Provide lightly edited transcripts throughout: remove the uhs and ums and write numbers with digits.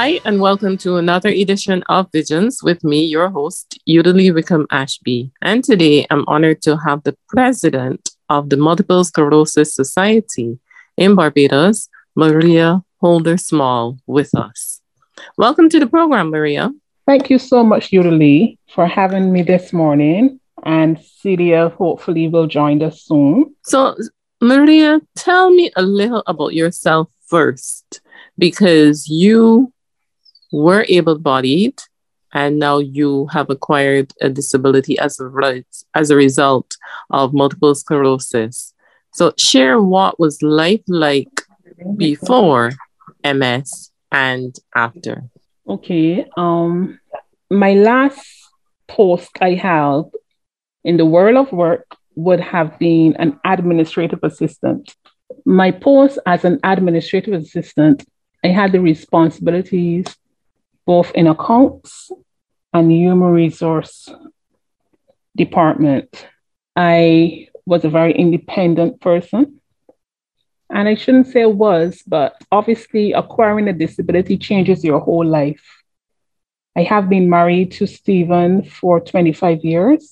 Hi, and welcome to another edition of Visions with me, your host, Udali Wickham Ashby. And today I'm honored to have the president of the Multiple Sclerosis Society in Barbados, Maria Holder Small, with us. Welcome to the program, Maria. Thank you so much, Udali, for having me this morning. And Celia hopefully will join us soon. So, Maria, tell me a little about yourself first, because you were able-bodied and now you have acquired a disability as a result of multiple sclerosis. So share what was life like before MS and after. Okay. My last post I held in the world of work would have been an administrative assistant. My post as an administrative assistant, I had the responsibilities both in accounts and human resource department. I was a very independent person. And I shouldn't say was, but obviously acquiring a disability changes your whole life. I have been married to Stephen for 25 years.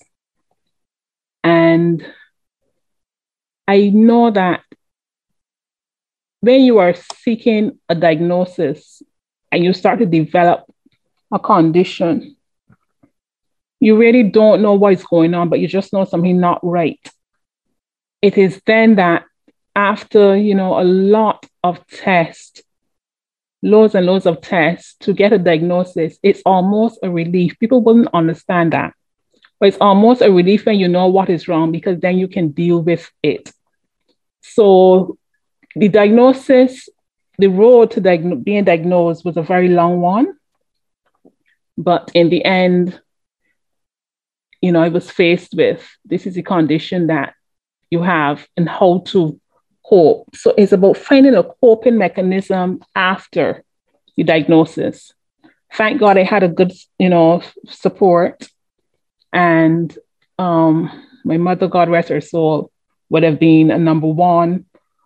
And I know that when you are seeking a diagnosis and you start to develop a condition, you really don't know what is going on, but you just know something not right. It is then that after, a lot of tests, loads and loads of tests to get a diagnosis, it's almost a relief. People wouldn't understand that. But it's almost a relief when you know what is wrong, because then you can deal with it. So the diagnosis, the road to being diagnosed was a very long one. But in the end, I was faced with, this is the condition that you have and how to cope. So it's about finding a coping mechanism after the diagnosis. Thank God I had a good, support. And my mother, God rest her soul, would have been a number one,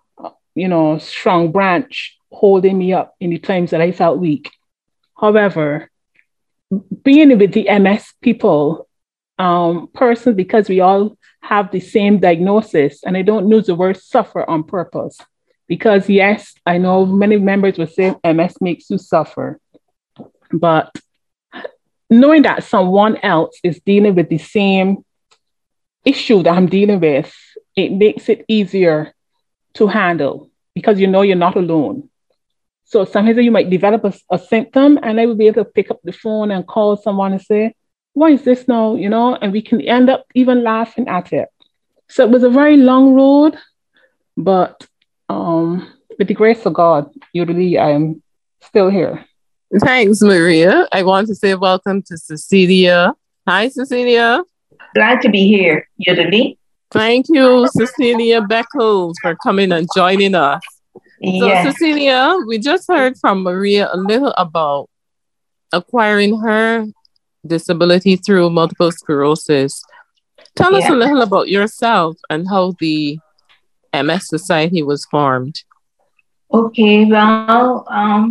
strong branch holding me up in the times that I felt weak. However, being with the MS people, person, because we all have the same diagnosis, and I don't use the word suffer on purpose, because yes, I know many members will say MS makes you suffer, but knowing that someone else is dealing with the same issue that I'm dealing with, it makes it easier to handle, because you're not alone. So sometimes you might develop a symptom, and I will be able to pick up the phone and call someone and say, what is this now? And we can end up even laughing at it. So it was a very long road, but with the grace of God, usually I'm still here. Thanks, Maria. I want to say welcome to Cecilia. Hi, Cecilia. Glad to be here, Udali. Thank you, Cecilia Beckles, for coming and joining us. Yes. So, Cecilia, we just heard from Maria a little about acquiring her disability through multiple sclerosis. Tell us a little about yourself and how the MS Society was formed. Okay, well,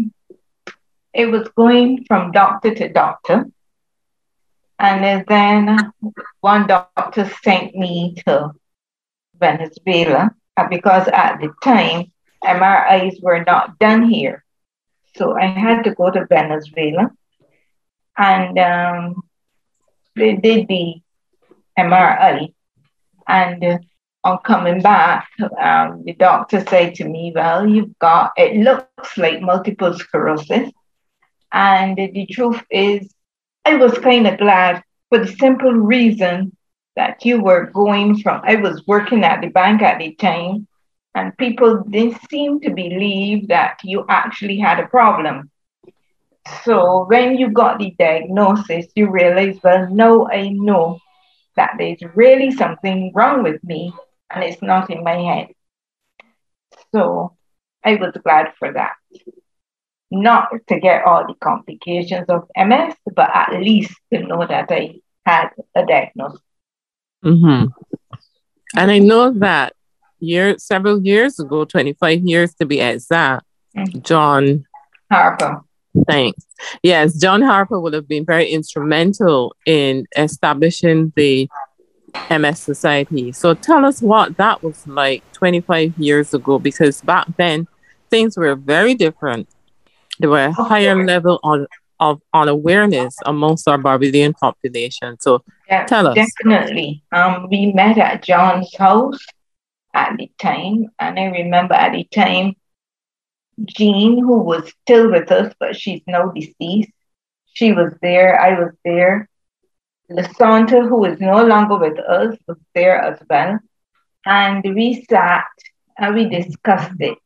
it was going from doctor to doctor. And then one doctor sent me to Venezuela, because at the time, MRIs were not done here. So I had to go to Venezuela, and they did the MRI. And on coming back, the doctor said to me, well, it looks like multiple sclerosis. And the truth is, I was kind of glad, for the simple reason that you were I was working at the bank at the time, and people didn't seem to believe that you actually had a problem. So when you got the diagnosis, you realize, well, now I know that there's really something wrong with me, and it's not in my head. So I was glad for that. Not to get all the complications of MS, but at least to know that I had a diagnosis. Mm-hmm. And I know that several years ago, 25 years to be exact, John Harper. Thanks. Yes, John Harper would have been very instrumental in establishing the MS Society. So tell us what that was like 25 years ago, because back then things were very different. There were a higher level of awareness amongst our Barbadian population. So tell us. Definitely. We met at John's house at the time, and I remember at the time, Jean, who was still with us, but she's now deceased, she was there, I was there. Lasanta, who is no longer with us, was there as well. And we sat and we discussed it,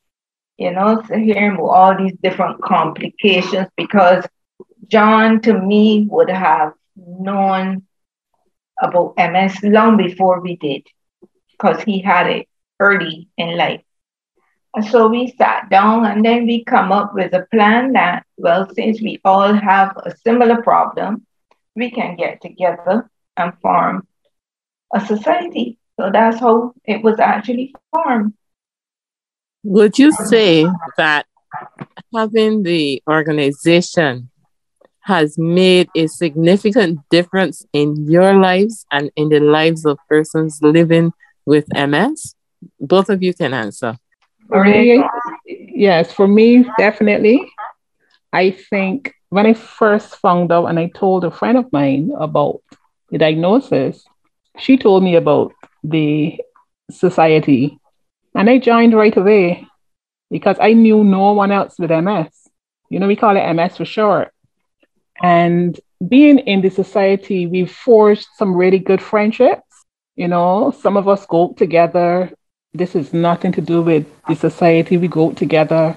so hearing all these different complications, because John, to me, would have known about MS long before we did, because he had it early in life. And so we sat down and then we come up with a plan that, well, since we all have a similar problem, we can get together and form a society. So that's how it was actually formed. Would you say that having the organization has made a significant difference in your lives and in the lives of persons living with MS? Both of you can answer. For me, yes, for me, definitely. I think when I first found out and I told a friend of mine about the diagnosis, she told me about the society and I joined right away because I knew no one else with MS. We call it MS for short. And being in the society, we forged some really good friendships. Some of us go together. This is nothing to do with the society. We go together,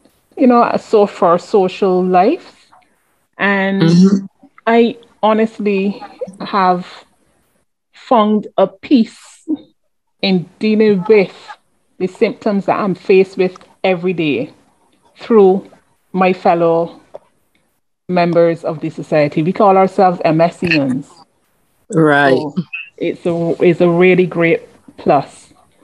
so for social life. And I honestly have found a peace in dealing with the symptoms that I'm faced with every day through my fellow members of the society. We call ourselves MSians. Right. So it's a really great plus.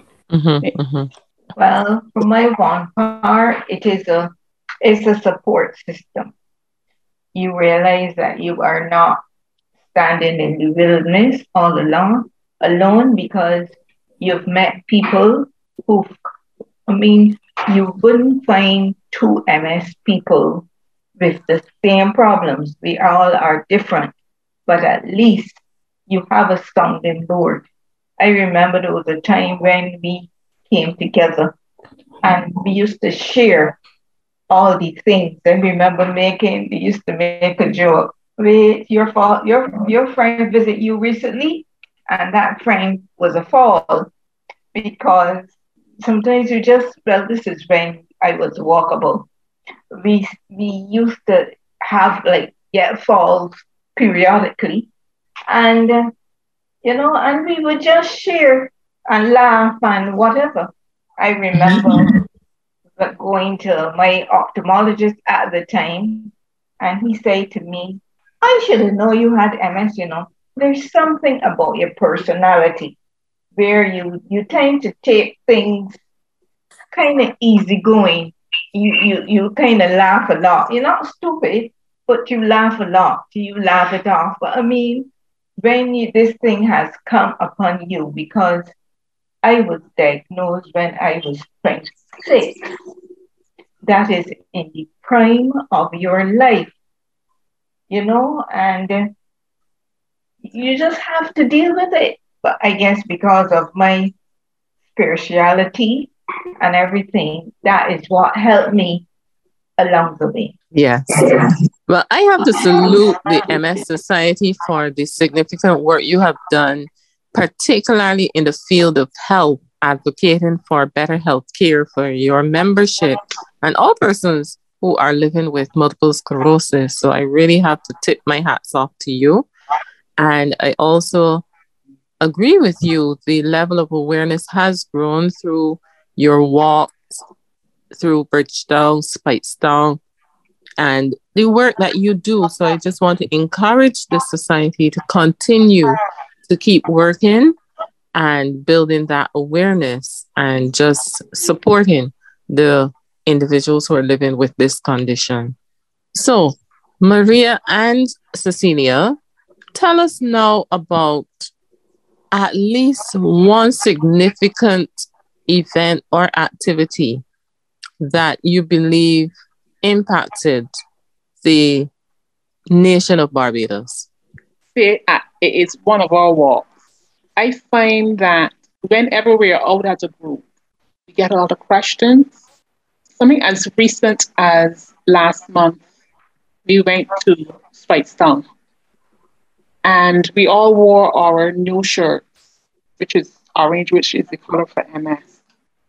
Well, for my one part, it's a support system. You realize that you are not standing in the wilderness all alone, because you've met people you wouldn't find two MS people with the same problems. We all are different, but at least you have a sounding board. I remember there was a time when we came together and we used to share all these things. I remember we used to make a joke. Wait, your friend visit you recently, and that friend was a fall, because sometimes this is when I was walkable. We used to have get falls periodically, and and we would just share and laugh and whatever. I remember going to my ophthalmologist at the time, and he said to me, I should have known you had MS, There's something about your personality where you tend to take things kind of easygoing. You kind of laugh a lot. You're not stupid, but you laugh a lot. You laugh it off. But when this thing has come upon you, because I was diagnosed when I was 26. That is in the prime of your life, and you just have to deal with it. But I guess because of my spirituality and everything, that is what helped me along the way. Yes. Well, I have to salute the MS Society for the significant work you have done, particularly in the field of health, advocating for better health care for your membership and all persons who are living with multiple sclerosis. So I really have to tip my hats off to you. And I also agree with you. The level of awareness has grown through your walks, through Birchdown, Spitestown, and the work that you do. So I just want to encourage the society to continue to keep working and building that awareness and just supporting the individuals who are living with this condition. So, Maria and Cecilia, tell us now about at least one significant event or activity that you believe impacted the nation of Barbados. It is one of our walks. I find that whenever we are out as a group, we get a lot of questions. Something as recent as last month, we went to Spikestown and we all wore our new shirts, which is orange, which is the color for MS.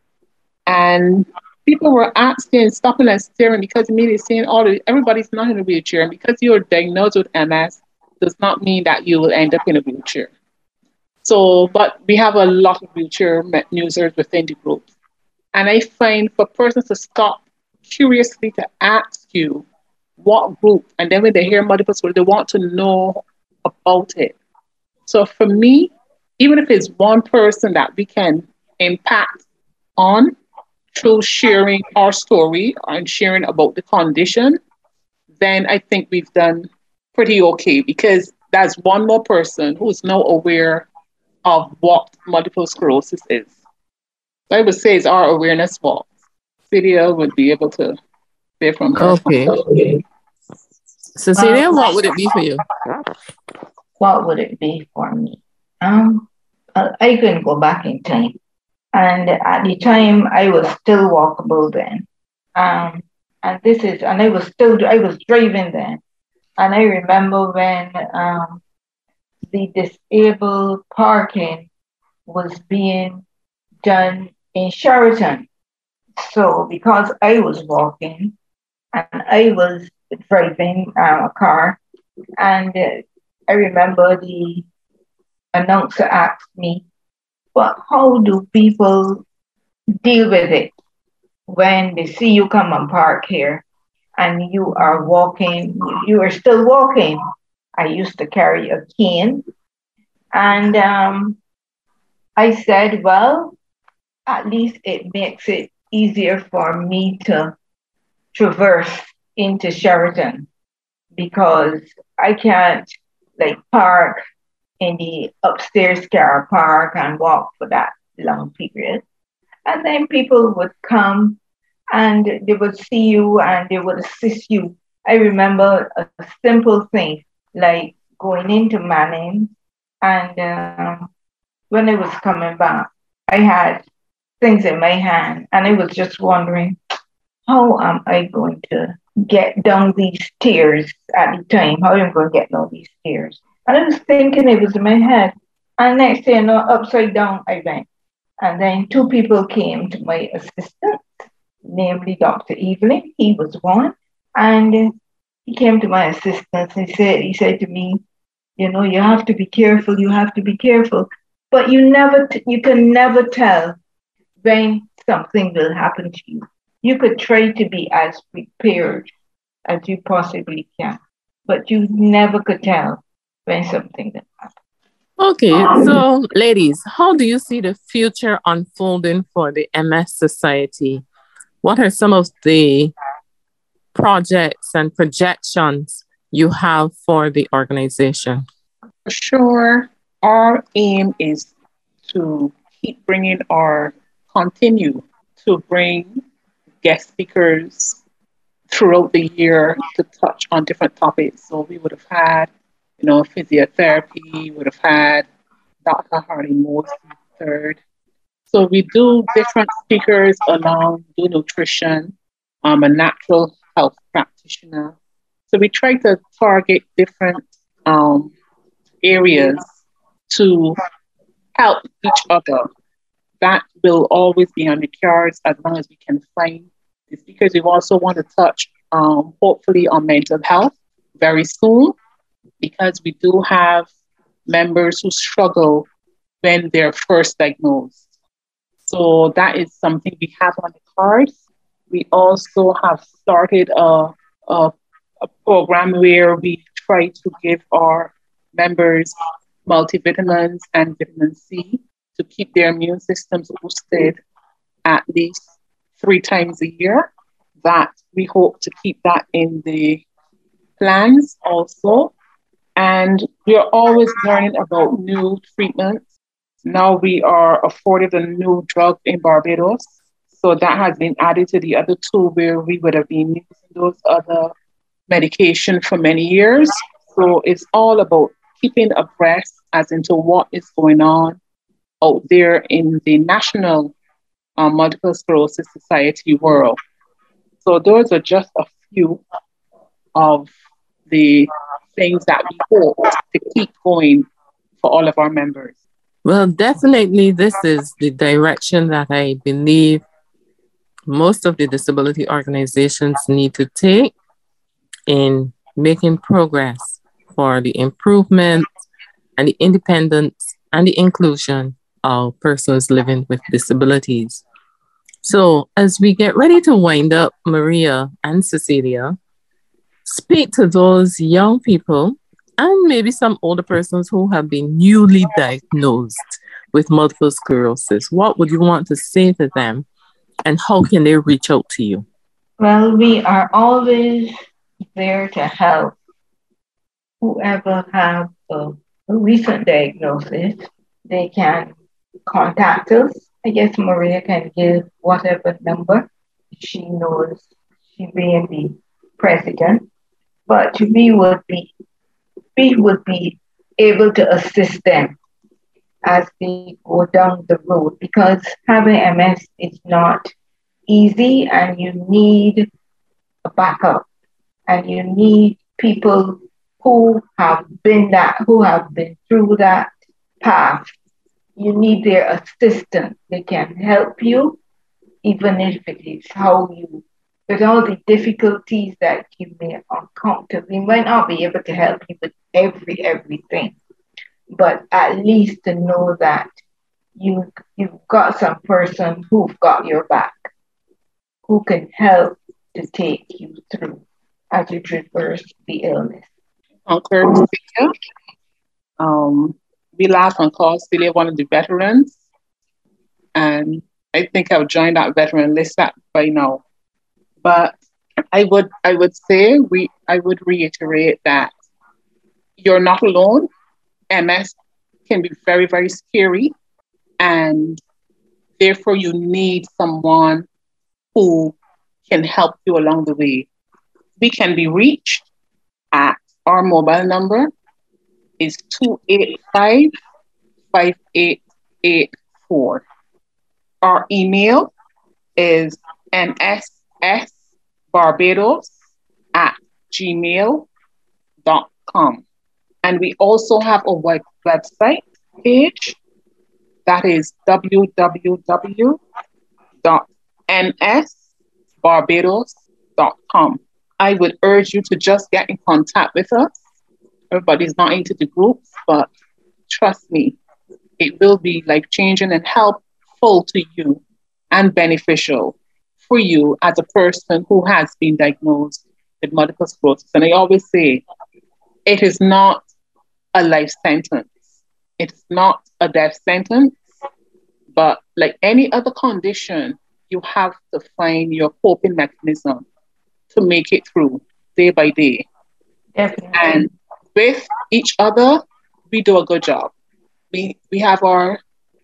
And people were asking, stopping and staring because immediately saying, everybody's not in a wheelchair. And because you're diagnosed with MS, does not mean that you will end up in a wheelchair. So, but we have a lot of wheelchair users within the group. And I find for persons to stop curiously to ask you what group, and then when they hear multiple sclerosis, they want to know about it. So for me, even if it's one person that we can impact on through sharing our story and sharing about the condition, then I think we've done pretty okay, because that's one more person who's now aware of what multiple sclerosis is. So I would say it's our awareness walk. Celia would be able to say from her. Okay. Cecilia, what would it be for you? What would it be for me? I can go back in time. And at the time, I was still walkable then. And I was driving then. And I remember when the disabled parking was being done in Sheraton. So because I was walking and I was driving a car, and I remember the announcer asked me, "Well, how do people deal with it when they see you come and park here and you are walking, you are still walking?" I used to carry a cane. And I said, well, at least it makes it easier for me to traverse into Sheraton, because I can't park in the upstairs car park and walk for that long period. And then people would come and they would see you and they would assist you. I remember a simple thing like going into Manning, and when I was coming back, I had things in my hand and I was just wondering, how am I going to get down these stairs at the time? How am I going to get down these stairs? And I was thinking, it was in my head. And next thing you know, upside down I went. And then two people came to my assistance, namely Dr. Evelyn. He was one. And he came to my assistance and he said to me, you have to be careful, you have to be careful. But you can never tell when something will happen to you. You could try to be as prepared as you possibly can, but you never could tell when something will happen. Okay, so ladies, how do you see the future unfolding for the MS Society? What are some of the projects and projections you have for the organization? For sure, our aim is to continue to bring guest speakers throughout the year to touch on different topics. So we would have had, physiotherapy, would have had Dr. Harley Morse III. So we do different speakers along, do nutrition, a natural health practitioner. So we try to target different areas to help each other. That will always be on the cards as long as we can find the speakers. We also want to touch, hopefully, on mental health very soon, because we do have members who struggle when they're first diagnosed. So that is something we have on the cards. We also have started a program where we try to give our members multivitamins and vitamin C to keep their immune systems boosted at least 3 times a year. That we hope to keep that in the plans also. And we are always learning about new treatments. Now we are afforded a new drug in Barbados. So that has been added to the other two where we would have been using those other medication for many years. So it's all about keeping abreast as into what is going on out there in the national multiple sclerosis society world. So those are just a few of the things that we hope to keep going for all of our members. Well, definitely this is the direction that I believe most of the disability organizations need to take in making progress for the improvement and the independence and the inclusion of persons living with disabilities. So as we get ready to wind up, Maria and Cecilia, speak to those young people and maybe some older persons who have been newly diagnosed with multiple sclerosis. What would you want to say to them, and how can they reach out to you? Well, we are always there to help whoever have a recent diagnosis. They can contact us. I guess Maria can give whatever number she knows, she being the president. But we would be able to assist them as they go down the road, because having MS is not easy, and you need a backup, and you need people who have been through that path. You need their assistance. They can help you, even if it is with all the difficulties that you may encounter. We might not be able to help you with everything, but at least to know that you've got some person who've got your back, who can help to take you through as you traverse the illness. We laugh and call Celia one of the veterans, and I think I've joined that veteran list by now. But I would reiterate that you're not alone. MS can be very, very scary, and therefore you need someone who can help you along the way. We can be reached at our mobile number is 285-5884. Our email is mssbarbados@gmail.com. And we also have a website page that is www.msbarbados.com. I would urge you to just get in contact with us. Everybody's not into the groups, but trust me, it will be life-changing and helpful to you and beneficial for you as a person who has been diagnosed with multiple sclerosis. And I always say, it is not a life sentence. It's not a death sentence, but like any other condition, you have to find your coping mechanism to make it through day by day. Definitely. And with each other, we do a good job. We have our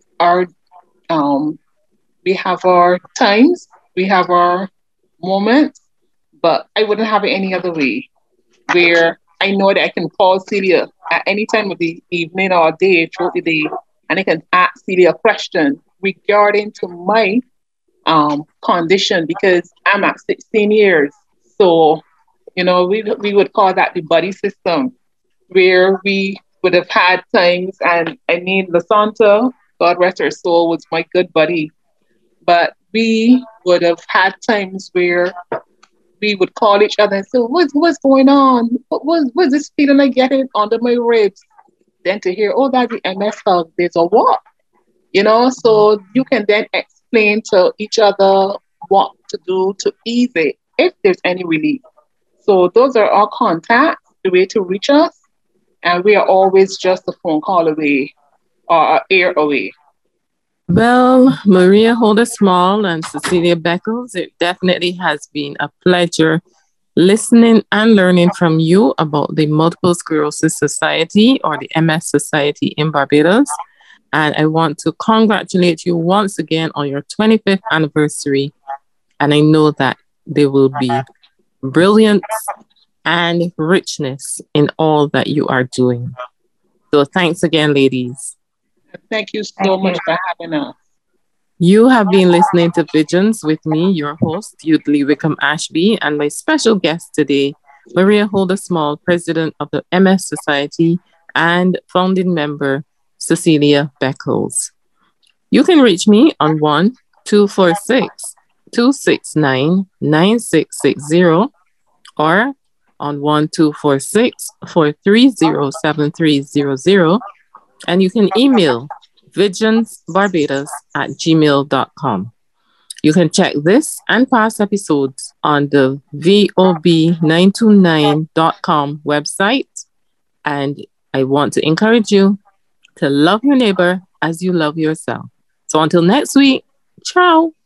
times, we have our moments, but I wouldn't have it any other way, where I know that I can call Celia at any time of the evening or day throughout the day, and I can ask Celia a question regarding to my condition, because I'm at 16 years. So, we would call that the buddy system, where we would have had times, and I mean, Lasanta, God rest her soul, was my good buddy. But we would have had times where we would call each other and say, what's going on? What's this feeling I getting under my ribs? Then to hear, oh, that's the MS hug, there's a what? So you can then explain to each other what to do to ease it, if there's any relief. So those are our contacts, the way to reach us. And we are always just a phone call away or an ear away. Well, Maria Holder Small and Cecilia Beckles, it definitely has been a pleasure listening and learning from you about the Multiple Sclerosis Society or the MS Society in Barbados. And I want to congratulate you once again on your 25th anniversary. And I know that there will be brilliance and richness in all that you are doing. So thanks again, ladies. Thank you so much for having us. You have been listening to Visions with me, your host, Yudley Wickham Ashby, and my special guest today, Maria Holder Small, President of the MS Society and founding member, Cecilia Beckles. You can reach me on 1-246-269-9660 or on 1-246-430-7300, and you can email visionsbarbados@gmail.com. You can check this and past episodes on the vob929.com website. And I want to encourage you to love your neighbor as you love yourself. So until next week, ciao.